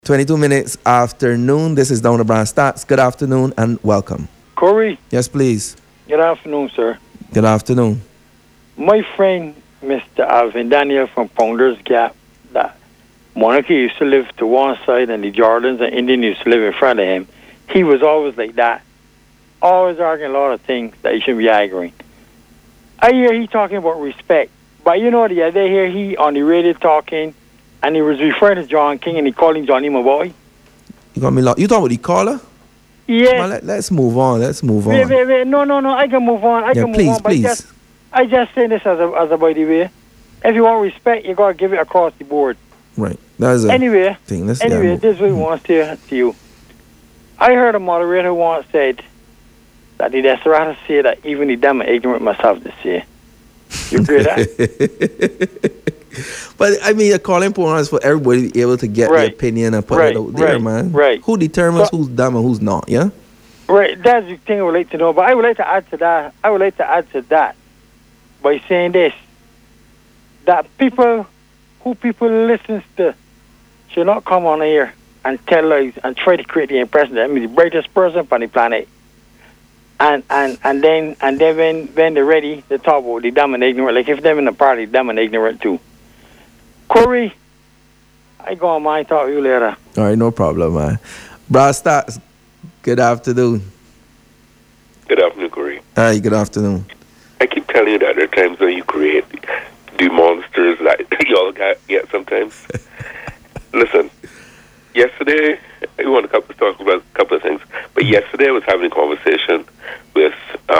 22 minutes after noon. This is Down the Brand Stats. Good afternoon and welcome. Corey. Yes, please. Good afternoon, sir. Good afternoon. My friend, Mr. Alvin Daniel from Founders Gap, that Monarchy used to live to one side and the Jordans and Indian used to live in front of him. He was always like that. Always arguing a lot of things that he shouldn't be arguing. I hear he talking about respect. But the other day here he on the radio talking and he was referring to John King and he called him Johnny my boy. You got me lost. You talking about the caller? Yeah. Let's move on. Let's move on. Wait. No. I can move on. I can move on. Please. I just say this as a by the way. If you want respect, you gotta give it across the board. Right. That's a thing. This is what I want to say to you. I heard a moderator once said that the Desperado say that even the dumb and ignorant must have to say. You agree with that? But I mean, a calling point is for everybody to be able to get their opinion and put it out there, man. Right. Who determines who's dumb and who's not? Yeah. Right. That's the thing I would like to know. But I would like to add to that. By saying this, that people listen to should not come on here and tell lies and try to create the impression that I'm the brightest person on the planet. And then when they're ready, they talk about the dumb and ignorant. Like if they're in the party, dumb and ignorant too. Corey, I go on mine. Talk to you later. All right, no problem, man. Brad Stats, good afternoon. Good afternoon, Corey. Hi, good afternoon. I keep telling you that there are times when you create the monsters that y'all get sometimes. Listen, yesterday, I want to talk about a couple of things, but yesterday I was having a conversation with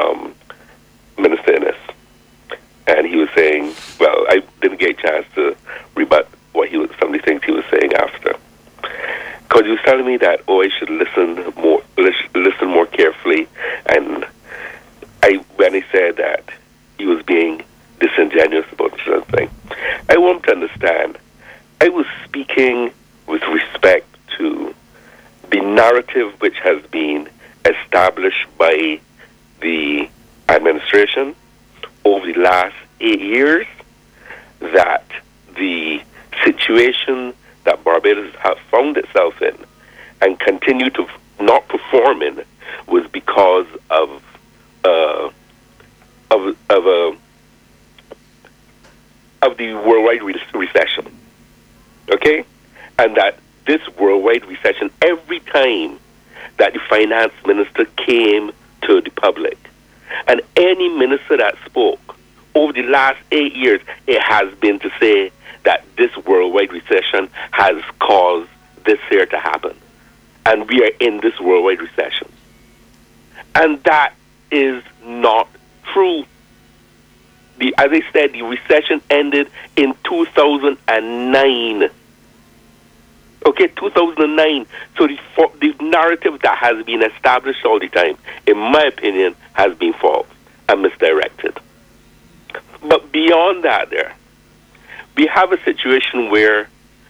Minister Innes, and he was saying, well, I didn't get a chance to rebut some of the things he was saying after. Because he was telling me that, I should listen more carefully, and when he said that he was being disingenuous about something, I want to understand. I was speaking with respect to the narrative which has been established by the administration over the last 8 years, that the situation that Barbados has found itself in and continue to not perform in was because of the worldwide recession, okay? And that this worldwide recession, every time that the finance minister came to the public, and any minister that spoke over the last 8 years, it has been to say that this worldwide recession has caused this here to happen. And we are in this worldwide recession. And that is not true. As I said, the recession ended in 2009. Okay, 2009. So the narrative that has been established all the time, in my opinion, has been false and misdirected. But beyond that we have a situation where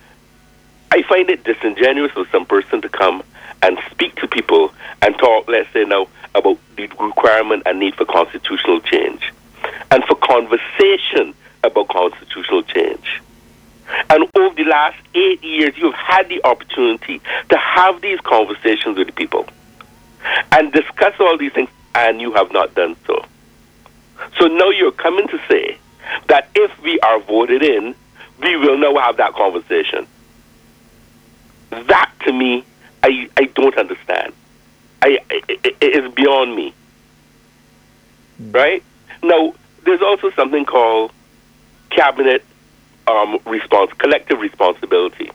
I find it disingenuous for some person to come and speak to people and talk, let's say now, about the requirement and need for constitutional change and for conversation about constitutional change. And over the last 8 years, you've had the opportunity to have these conversations with the people and discuss all these things, and you have not done so. So now you're coming to say that if we are voted in, we will now have that conversation. That, to me, I don't understand. It is beyond me. Right? Now, there's also something called cabinet collective responsibility.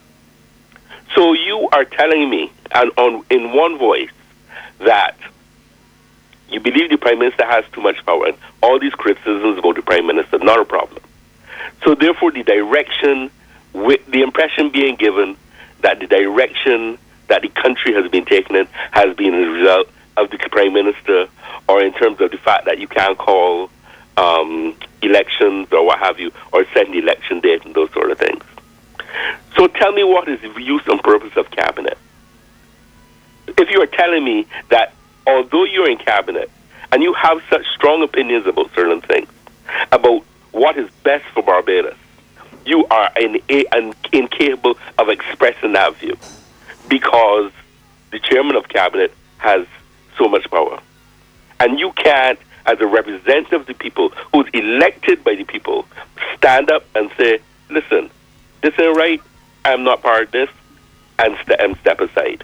So you are telling me, and in one voice, that you believe the Prime Minister has too much power, and all these criticisms about the Prime Minister, not a problem. So therefore, the direction, with the impression being given that the direction that the country has been taken in has been a result of the Prime Minister, or in terms of the fact that you can't call elections or what have you, or set the election date and those sort of things. So tell me, what is the use and purpose of cabinet? If you are telling me that although you're in cabinet and you have such strong opinions about certain things, about what is best for Barbados, you are incapable of expressing that view because the chairman of cabinet has so much power. And you can't, as a representative of the people who's elected by the people, stand up and say, listen, this ain't right, I'm not part of this, and step aside.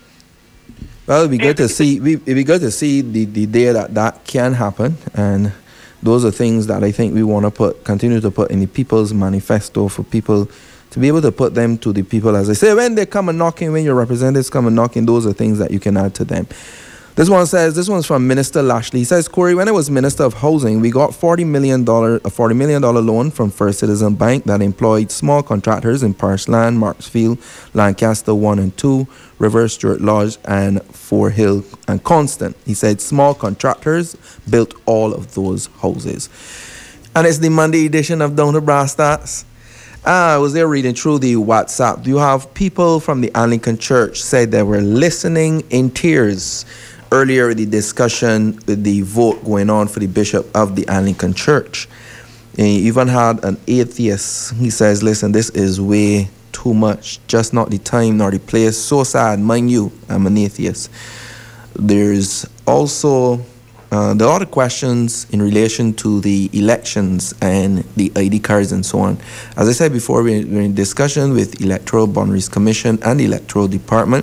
Well, it'd be good to see. It'd be good to see the day that can happen, and those are things that I think we want to continue to put in the People's Manifesto for people to be able to put them to the people. As I say, when they come and knocking, when your representatives come and knocking, those are things that you can add to them. This one's from Minister Lashley. He says, Corey, when I was Minister of Housing, we got a $40 million loan from First Citizen Bank that employed small contractors in Parshland, Marksfield, Lancaster 1 and 2, River, Stuart Lodge, and Fort Hill and Constant. He said small contractors built all of those houses. And it's the Monday edition of Down to Brass Stats. I was there reading through the WhatsApp. You have people from the Anglican Church said they were listening in tears earlier in the discussion with the vote going on for the bishop of the Anglican Church. And he even had an atheist. He says, listen, this is way too much. Just not the time nor the place. So sad. Mind you, I'm an atheist. There's also the other questions in relation to the elections and the ID cards and so on. As I said before, we're in discussion with Electoral Boundaries Commission and the Electoral Department.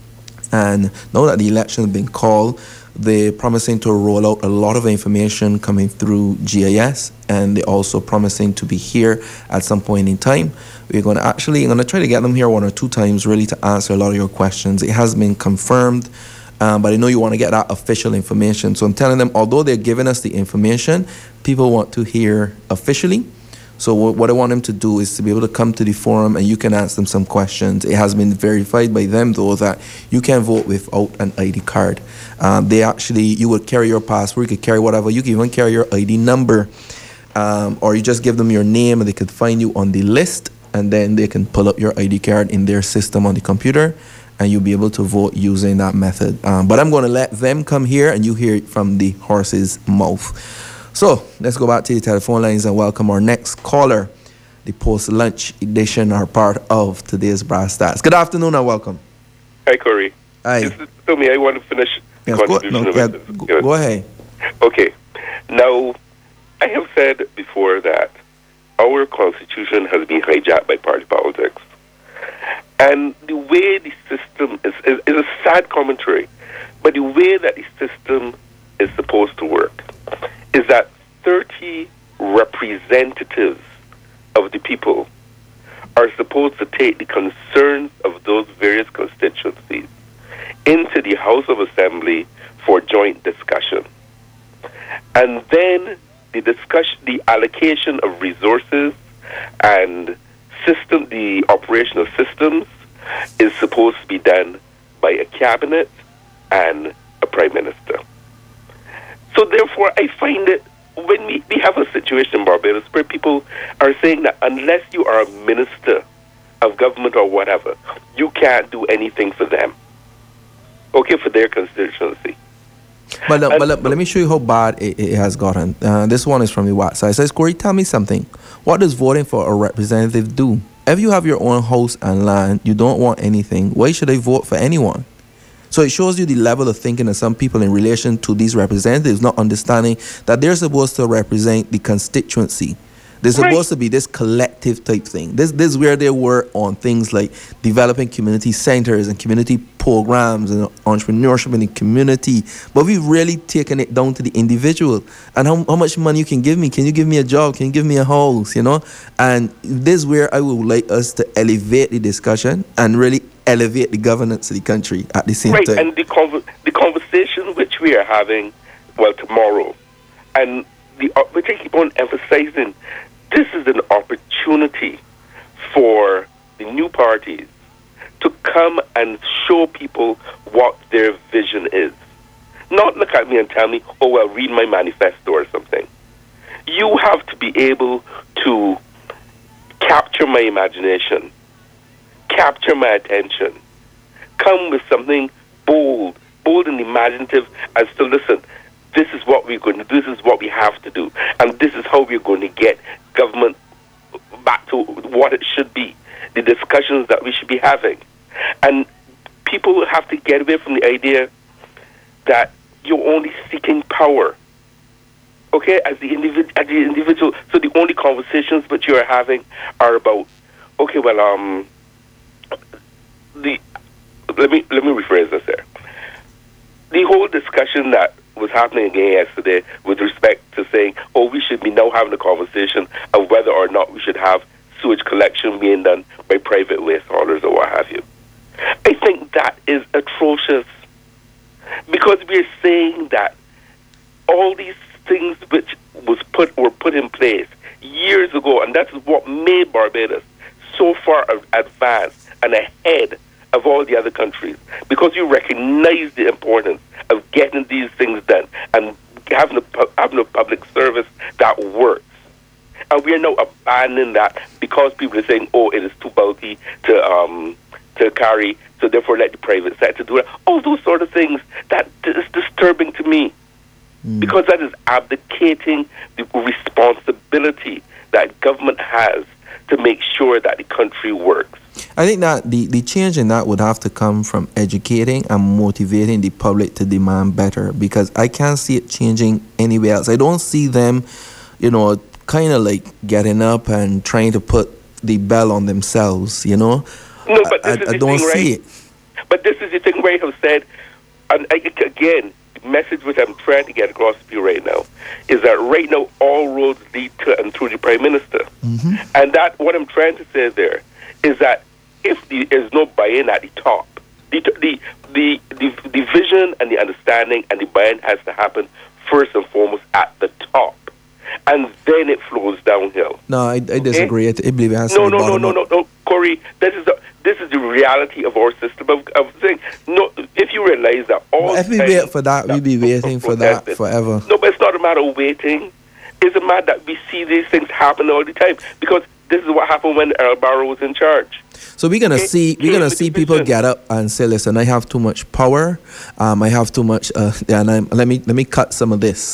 And now that the election has been called, they're promising to roll out a lot of information coming through GIS, and they're also promising to be here at some point in time. I'm going to try to get them here 1 or 2 times really to answer a lot of your questions. It has been confirmed, but I know you want to get that official information. So I'm telling them, although they're giving us the information, people want to hear officially. So what I want them to do is to be able to come to the forum and you can ask them some questions. It has been verified by them, though, that you can vote without an ID card. You would carry your passport, you could carry whatever. You can even carry your ID number, or you just give them your name and they could find you on the list, and then they can pull up your ID card in their system on the computer, and you'll be able to vote using that method. But I'm going to let them come here and you hear it from the horse's mouth. So let's go back to the telephone lines and welcome our next caller, the post-lunch edition, or part of today's Brass Stats. Good afternoon and welcome. Hi, Corey. Hi. Tell me, I want to finish the contribution. Go ahead. Okay. Now, I have said before that our Constitution has been hijacked by party politics. And the way the system is a sad commentary, but the way that the system is supposed to work is that 30 representatives of the people are supposed to take the concerns of those various constituencies into the House of Assembly for joint discussion. And then the allocation of resources and the operation of systems is supposed to be done by a cabinet and a prime minister. So therefore, I find that when we have a situation in Barbados where people are saying that unless you are a minister of government or whatever, you can't do anything for them. Okay, for their constituency. But let me show you how bad it has gotten. This one is from the WhatsApp. It says, Corey, tell me something. What does voting for a representative do? If you have your own house and land, you don't want anything, why should I vote for anyone? So it shows you the level of thinking of some people in relation to these representatives, not understanding that they're supposed to represent the constituency. They're supposed to be this collective type thing. This is where they work on things like developing community centers and community programs and entrepreneurship in the community. But we've really taken it down to the individual. And how much money you can give me? Can you give me a job? Can you give me a house? You know? And this is where I would like us to elevate the discussion and really elevate the governance of the country at the same time. And the conversation which we are having, tomorrow, and which I keep on emphasizing, this is an opportunity for the new parties to come and show people what their vision is. Not look at me and tell me, read my manifesto or something. You have to be able to capture my imagination, capture my attention, come with something bold and imaginative as to listen, this is what we're going to do, this is what we have to do, and this is how we're going to get government back to what it should be, the discussions that we should be having. And people have to get away from the idea that you're only seeking power. Okay, as the individual, so the only conversations that you are having are about, okay, well, let me rephrase this there. The whole discussion that was happening again yesterday with respect to saying, oh, we should be now having a conversation of whether or not we should have sewage collection being done by private waste haulers or what have you. I think that is atrocious, because we're saying that all these things which were put in place years ago, and that is what made Barbados so far advanced and ahead of all the other countries, because you recognize the importance of getting these things done and having a public service that works. And we are now abandoning that because people are saying, oh, it is too bulky to carry, so therefore let the private sector do it. All those sort of things, that is disturbing to me, because that is abdicating the responsibility that government has to make sure that the country works. I think that the change in that would have to come from educating and motivating the public to demand better, because I can't see it changing anywhere else. I don't see them, kind of like getting up and trying to put the bell on themselves, No, but this is I the don't thing, see right? it. But this is the thing where I have said, and again, the message which I'm trying to get across to you right now is that right now all roads lead to and through the Prime Minister. Mm-hmm. And that what I'm trying to say there is that if there is no buy-in at the top, the vision and the understanding and the buy-in has to happen first and foremost at the top, and then it flows downhill. No, I disagree. I believe it has no, to be bottom up. no, Corey. This is the reality of our system of things. No, if you realize that all if we wait for that, we'll be waiting for that forever. No, but it's not a matter of waiting. It's a matter that we see these things happen all the time, because this is what happened when Earl Barrow was in charge. So we're gonna see people get up and say, "Listen, I have too much power. I have too much, and let me cut some of this."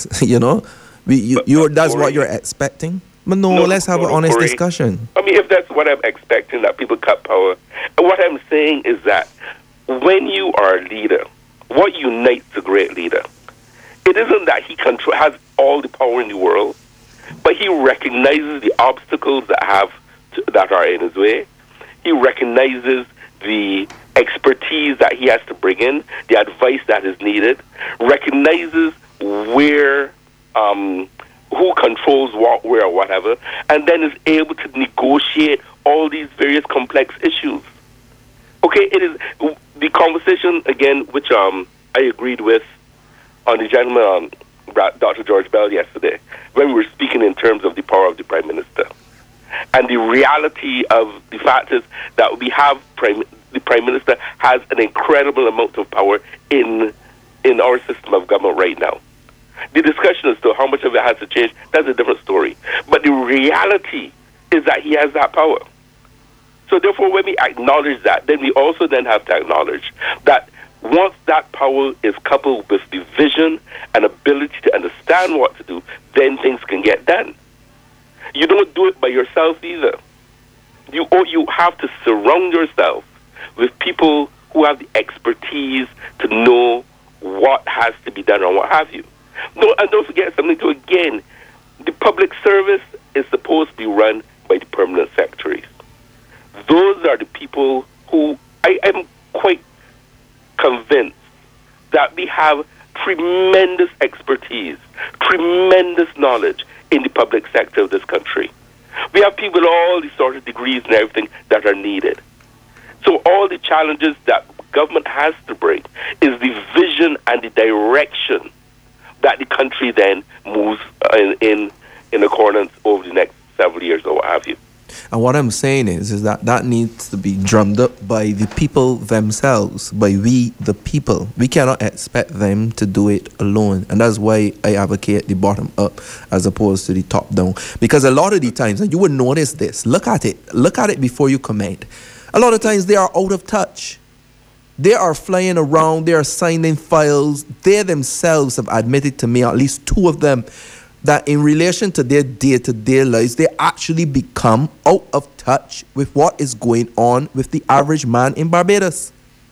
That's what you're expecting. But no, let's have an honest discussion. I mean, if that's what I'm expecting, that people cut power, what I'm saying is that when you are a leader, what unites a great leader, it isn't that he has all the power in the world, but he recognizes the obstacles that are in his way. He recognizes the expertise that he has to bring in, the advice that is needed, recognizes where, who controls what, where, or whatever, and then is able to negotiate all these various complex issues. Okay, it is the conversation, again, which I agreed with on the gentleman, Dr. George Bell, yesterday, when we were speaking in terms of the power of the Prime Minister. And the reality of the fact is that we have the Prime Minister has an incredible amount of power in our system of government right now. The discussion as to how much of it has to change, that's a different story. But the reality is that he has that power. So therefore, when we acknowledge that, then we also then have to acknowledge that once that power is coupled with the vision and ability to understand what to do, then things can get done. You don't do it by yourself either. You have to surround yourself with people who have the expertise to know what has to be done or what have you. No, and don't forget something too, again, the public service is supposed to be run by the permanent secretaries. Those are the people who I am quite convinced that we have tremendous expertise, tremendous knowledge in the public sector of this country. We have people with all these sort of degrees and everything that are needed. So all the challenges that government has to bring is the vision and the direction that the country then moves in accordance over the next several years or what have you. And what I'm saying is that needs to be drummed up by the people themselves, by we, the people. We cannot expect them to do it alone. And that's why I advocate the bottom up as opposed to the top down. Because a lot of the times, and you will notice this, look at it before you comment. A lot of times they are out of touch. They are flying around, they are signing files. They themselves have admitted to me, at least two of them, that in relation to their day-to-day lives, they actually become out of touch with what is going on with the average man in Barbados.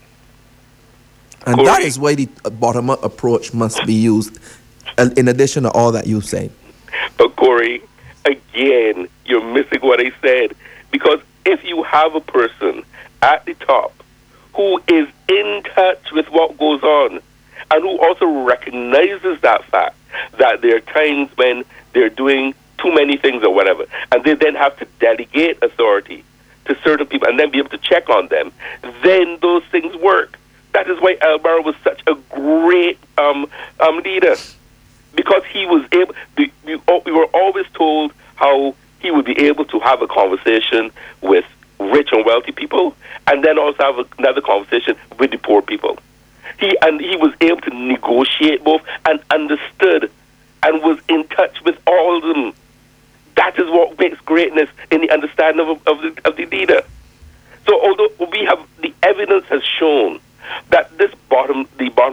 And Corey, that is why the bottom-up approach must be used, in addition to all that you said. But Corey, again, you're missing what I said. Because if you have a person at the top who is in touch with what goes on, and who also recognizes that fact, that there are times when they're doing too many things or whatever, and they then have to delegate authority to certain people and then be able to check on them, then those things work. That is why Al Barrow was such a great leader, because he was able. We were always told how he would be able to have a conversation with rich and wealthy people, and then also have another conversation with the poor people. He was able to negotiate both and understood and was in touch with all of them. That is what makes greatness in the understanding of the leader. So although the evidence has shown that this bottom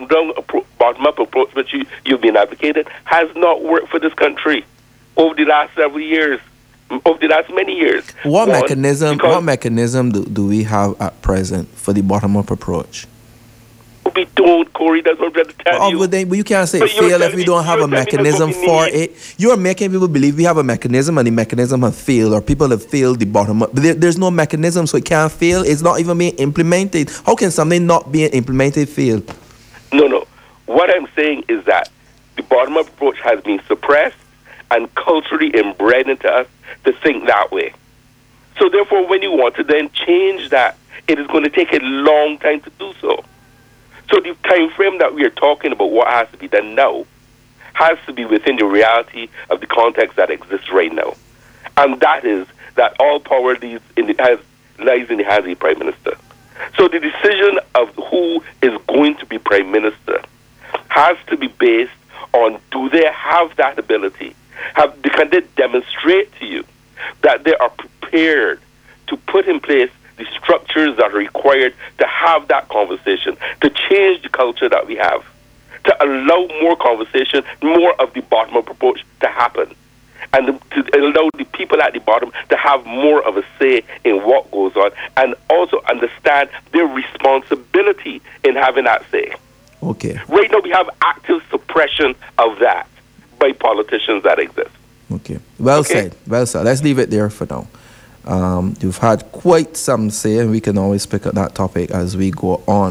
up approach which you've been advocating has not worked for this country over the last several years, over the last many years. What mechanism do we have at present for the bottom up approach? We don't, Corey. That's what I'm trying to tell you. But you can't say fail if we don't have a mechanism for it. You are making people believe we have a mechanism and the mechanism has failed, or people have failed the bottom up. But there's no mechanism, so it can't fail. It's not even being implemented. How can something not being implemented fail? No. What I'm saying is that the bottom up approach has been suppressed and culturally inbred into us to think that way. So therefore, when you want to then change that, it is going to take a long time to do so. So the time frame that we are talking about, what has to be done now, has to be within the reality of the context that exists right now. And that is that all power lies in the hands of the Prime Minister. So the decision of who is going to be Prime Minister has to be based on, do they have that ability? Can they demonstrate to you that they are prepared to put in place the structures that are required to have that conversation, to change the culture that we have, to allow more conversation, more of the bottom-up approach to happen, and to allow the people at the bottom to have more of a say in what goes on, and also understand their responsibility in having that say. Okay. Right now we have active suppression of that by politicians that exist. Okay. Well said. Let's leave it there for now. You've had quite some say, and we can always pick up that topic as we go on.